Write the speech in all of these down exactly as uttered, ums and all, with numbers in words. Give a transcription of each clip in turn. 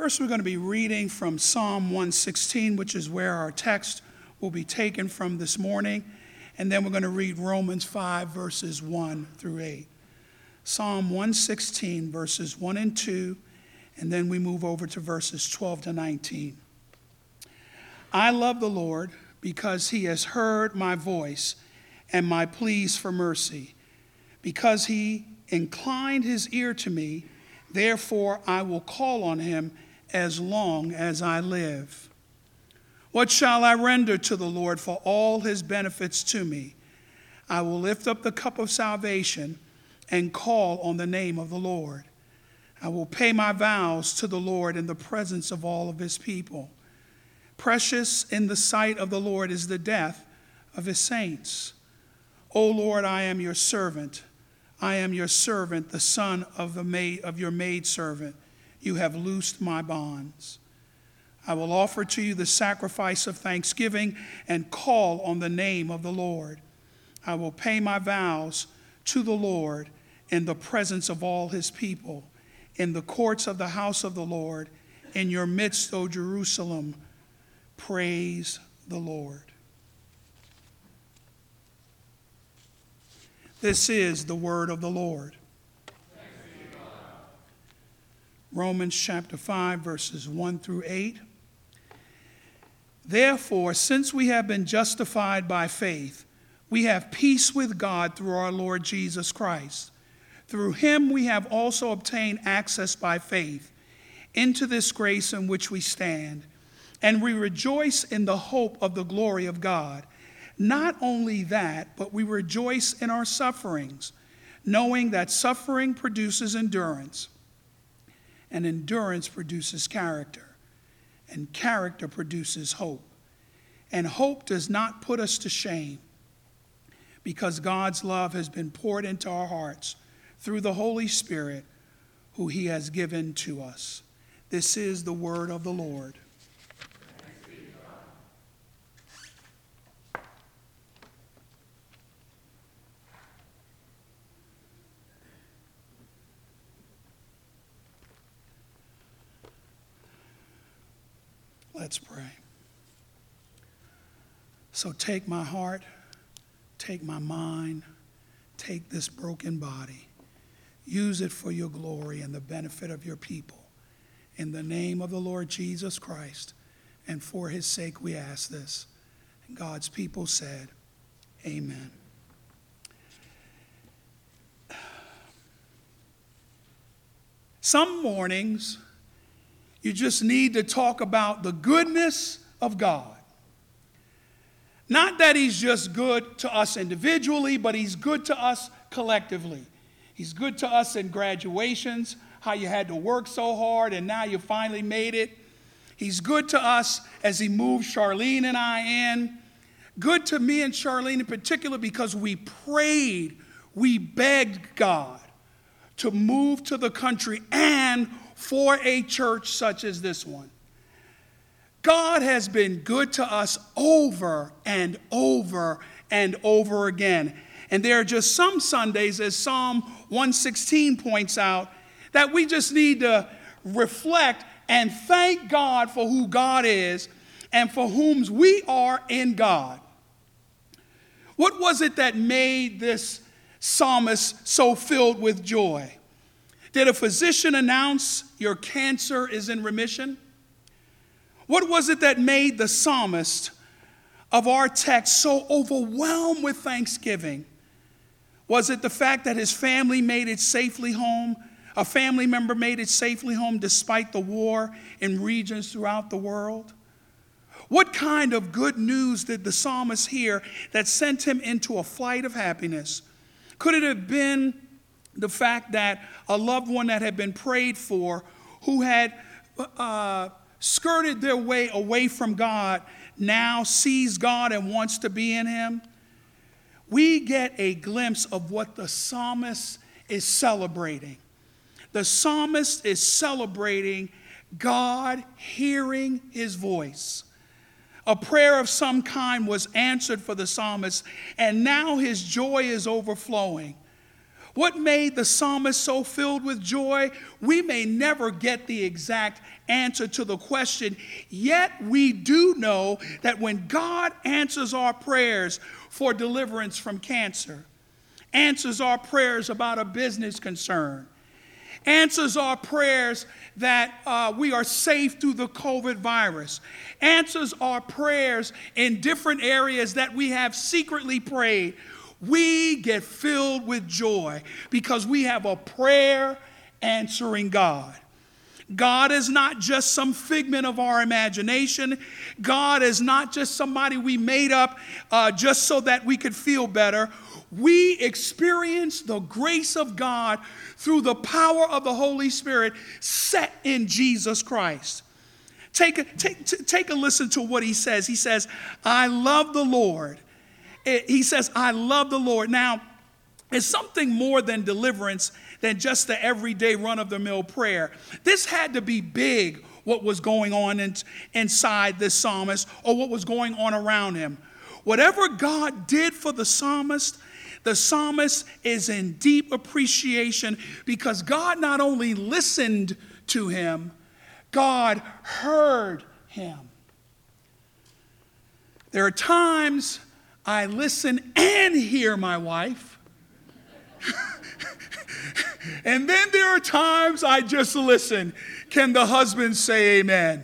First, we're going to be reading from Psalm one sixteen, which is where our text will be taken from this morning. And then we're going to read Romans five, verses one through eight. Psalm one sixteen, verses one and two, and then we move over to verses twelve to nineteen. I love the Lord because he has heard my voice and my pleas for mercy. Because he inclined his ear to me, therefore I will call on him as long as I live. What shall I render to the Lord for all his benefits to me? I will lift up the cup of salvation and call on the name of the Lord. I will pay my vows to the Lord in the presence of all of his people. Precious in the sight of the Lord is the death of his saints. O Lord, I am your servant. I am your servant, the son of the maid of your maidservant. You have loosed my bonds. I will offer to you the sacrifice of thanksgiving and call on the name of the Lord. I will pay my vows to the Lord in the presence of all his people, in the courts of the house of the Lord, in your midst, O Jerusalem. Praise the Lord. This is the word of the Lord. Romans chapter five, verses one through eight. Therefore, since we have been justified by faith, we have peace with God through our Lord Jesus Christ. Through him we have also obtained access by faith into this grace in which we stand, and we rejoice in the hope of the glory of God. Not only that, but we rejoice in our sufferings, knowing that suffering produces endurance, and endurance produces character, and character produces hope. And hope does not put us to shame, because God's love has been poured into our hearts through the Holy Spirit, who he has given to us. This is the word of the Lord. Let's pray. So take my heart, take my mind, take this broken body. Use it for your glory and the benefit of your people. In the name of the Lord Jesus Christ, and for his sake we ask this. And God's people said, amen. Some mornings, you just need to talk about the goodness of God. Not that he's just good to us individually, but he's good to us collectively. He's good to us in graduations, how you had to work so hard and now you finally made it. He's good to us as he moved Charlene and I in. Good to me and Charlene in particular because we prayed, we begged God to move to the country and for a church such as this one. God has been good to us over and over and over again. And there are just some Sundays, as Psalm one sixteen points out, that we just need to reflect and thank God for who God is and for whom we are in God. What was it that made this psalmist so filled with joy? Did a physician announce your cancer is in remission? What was it that made the psalmist of our text so overwhelmed with thanksgiving? Was it the fact that his family made it safely home? A family member made it safely home despite the war in regions throughout the world? What kind of good news did the psalmist hear that sent him into a flight of happiness? Could it have been the fact that a loved one that had been prayed for, who had uh, skirted their way away from God, now sees God and wants to be in him? We get a glimpse of what the psalmist is celebrating. The psalmist is celebrating God hearing his voice. A prayer of some kind was answered for the psalmist, and now his joy is overflowing. What made the psalmist so filled with joy? We may never get the exact answer to the question, yet we do know that when God answers our prayers for deliverance from cancer, answers our prayers about a business concern, answers our prayers that uh, we are safe through the COVID virus, answers our prayers in different areas that we have secretly prayed, we get filled with joy because we have a prayer answering God. God is not just some figment of our imagination. God is not just somebody we made up uh, just so that we could feel better. We experience the grace of God through the power of the Holy Spirit set in Jesus Christ. Take a, take, take a listen to what he says. He says, I love the Lord. He says, I love the Lord. Now, it's something more than deliverance than just the everyday run-of-the-mill prayer. This had to be big, what was going on in, inside this psalmist or what was going on around him. Whatever God did for the psalmist, the psalmist is in deep appreciation because God not only listened to him, God heard him. There are times I listen and hear my wife. And then there are times I just listen. Can the husband say amen?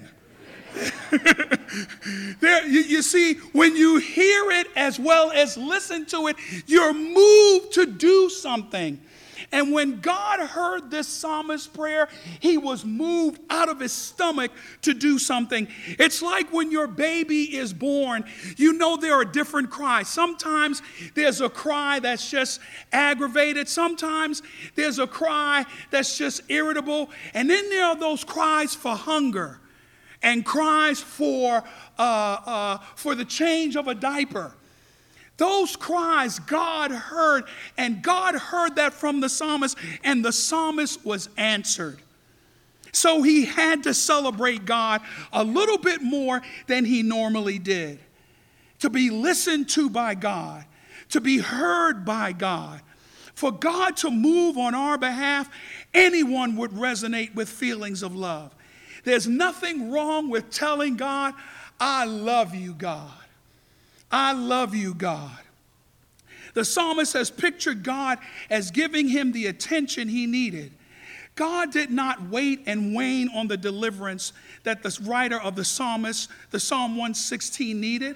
There, you, you see, when you hear it as well as listen to it, you're moved to do something. And when God heard this psalmist's prayer, he was moved out of his stomach to do something. It's like when your baby is born, you know there are different cries. Sometimes there's a cry that's just aggravated. Sometimes there's a cry that's just irritable. And then there are those cries for hunger and cries for, uh, uh, for the change of a diaper. Those cries God heard, and God heard that from the psalmist, and the psalmist was answered. So he had to celebrate God a little bit more than he normally did. To be listened to by God, to be heard by God. For God to move on our behalf, anyone would resonate with feelings of love. There's nothing wrong with telling God, I love you, God. I love you, God. The psalmist has pictured God as giving him the attention he needed. God did not wait and wane on the deliverance that the writer of the psalmist, the Psalm one sixteen, needed.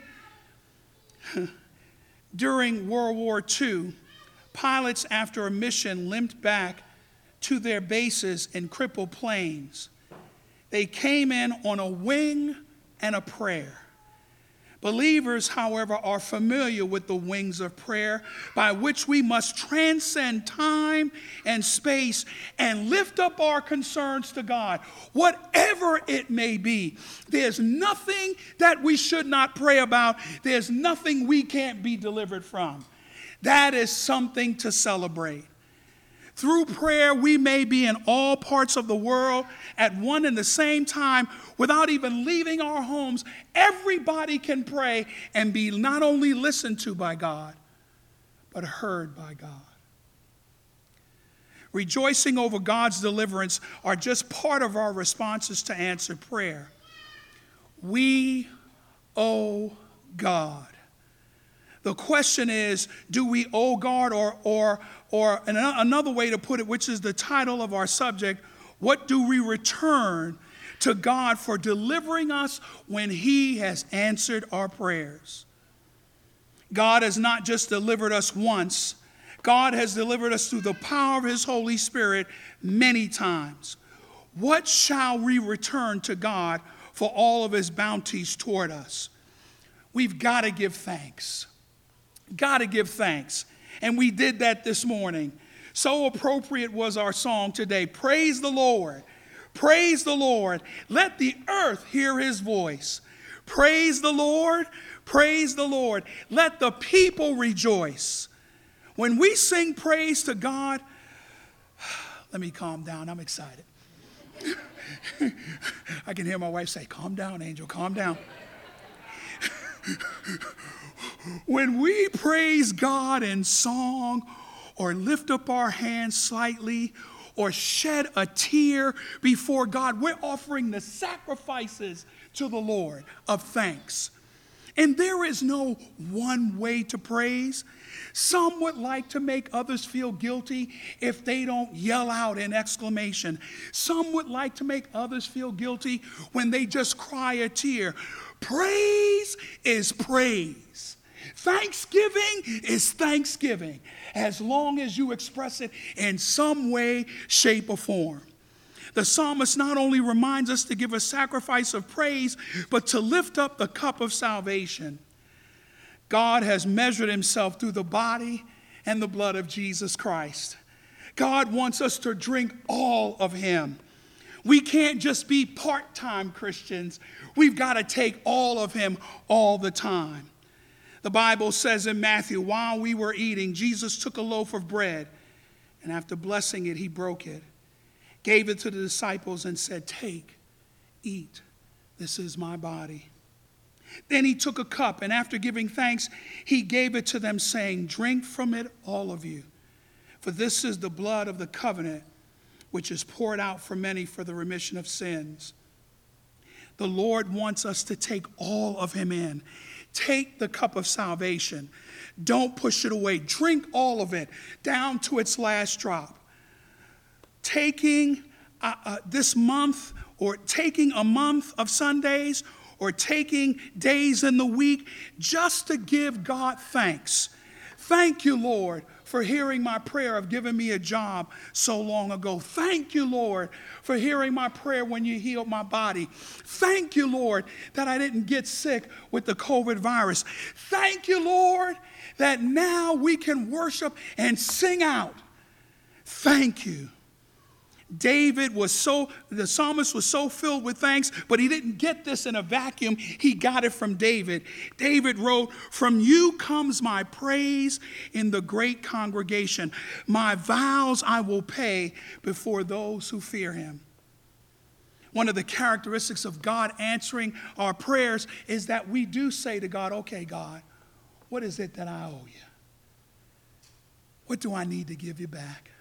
During World War Two, pilots after a mission limped back to their bases in crippled planes. They came in on a wing and a prayer. Believers, however, are familiar with the wings of prayer by which we must transcend time and space and lift up our concerns to God, whatever it may be. There's nothing that we should not pray about. There's nothing we can't be delivered from. That is something to celebrate. Through prayer, we may be in all parts of the world at one and the same time without even leaving our homes. Everybody can pray and be not only listened to by God, but heard by God. Rejoicing over God's deliverance are just part of our responses to answered prayer. We owe God. The question is, do we owe God, or, or, or another way to put it, which is the title of our subject, what do we return to God for delivering us when he has answered our prayers? God has not just delivered us once. God has delivered us through the power of his Holy Spirit many times. What shall we return to God for all of his bounties toward us? We've got to give thanks. Got to give thanks. And we did that this morning. So appropriate was our song today. Praise the Lord. Praise the Lord. Let the earth hear his voice. Praise the Lord. Praise the Lord. Let the people rejoice. When we sing praise to God, let me calm down. I'm excited. I can hear my wife say, calm down, Angel, calm down. When we praise God in song, or lift up our hands slightly or shed a tear before God. We're offering the sacrifices to the Lord of thanks. And there is no one way to praise. Some would like to make others feel guilty if they don't yell out in exclamation. Some would like to make others feel guilty when they just cry a tear. Praise is praise. Thanksgiving is thanksgiving, as long as you express it in some way, shape, or form. The psalmist not only reminds us to give a sacrifice of praise, but to lift up the cup of salvation. God has measured himself through the body and the blood of Jesus Christ. God wants us to drink all of him. We can't just be part-time Christians. We've got to take all of him all the time. The Bible says in Matthew, while we were eating, Jesus took a loaf of bread, and after blessing it, he broke it, gave it to the disciples, and said, "Take, eat, this is my body." Then he took a cup, and after giving thanks, he gave it to them, saying, "Drink from it, all of you, for this is the blood of the covenant, which is poured out for many for the remission of sins." The Lord wants us to take all of him in. Take the cup of salvation. Don't push it away. Drink all of it down to its last drop. Taking uh, uh, this month, or taking a month of Sundays, or taking days in the week just to give God thanks. Thank you, Lord, for hearing my prayer of giving me a job so long ago. Thank you, Lord, for hearing my prayer when you healed my body. Thank you, Lord, that I didn't get sick with the COVID virus. Thank you, Lord, that now we can worship and sing out. Thank you. David was so, the psalmist was so filled with thanks, but he didn't get this in a vacuum. He got it from David. David wrote, "From you comes my praise in the great congregation. My vows I will pay before those who fear him." One of the characteristics of God answering our prayers is that we do say to God, "Okay, God, what is it that I owe you? What do I need to give you back?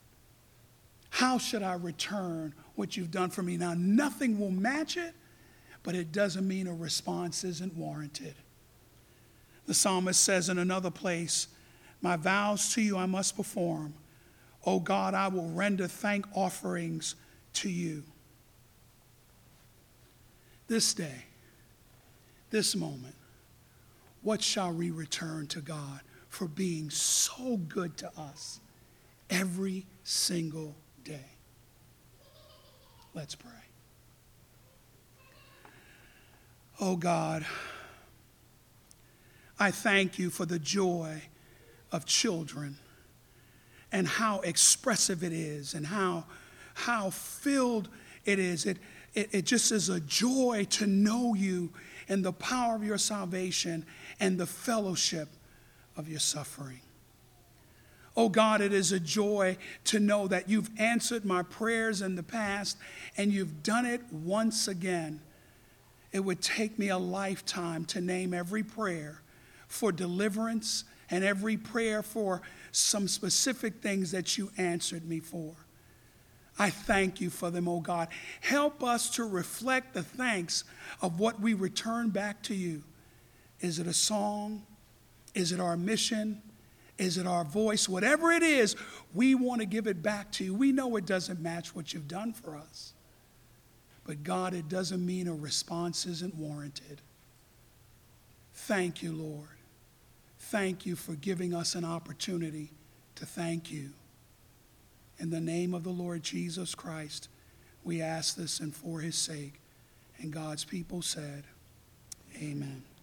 How should I return what you've done for me?" Now, nothing will match it, but it doesn't mean a response isn't warranted. The psalmist says in another place, "My vows to you I must perform. O God, I will render thank offerings to you." This day, this moment, what shall we return to God for being so good to us every single day? Let's pray. Oh God, I thank you for the joy of children and how expressive it is and how, how filled it is. It, it, it just is a joy to know you and the power of your salvation and the fellowship of your suffering. Oh God, it is a joy to know that you've answered my prayers in the past and you've done it once again. It would take me a lifetime to name every prayer for deliverance and every prayer for some specific things that you answered me for. I thank you for them, oh God. Help us to reflect the thanks of what we return back to you. Is it a song? Is it our mission? Is it our voice? Whatever it is, we want to give it back to you. We know it doesn't match what you've done for us. But God, it doesn't mean a response isn't warranted. Thank you, Lord. Thank you for giving us an opportunity to thank you. In the name of the Lord Jesus Christ, we ask this and for his sake. And God's people said, amen.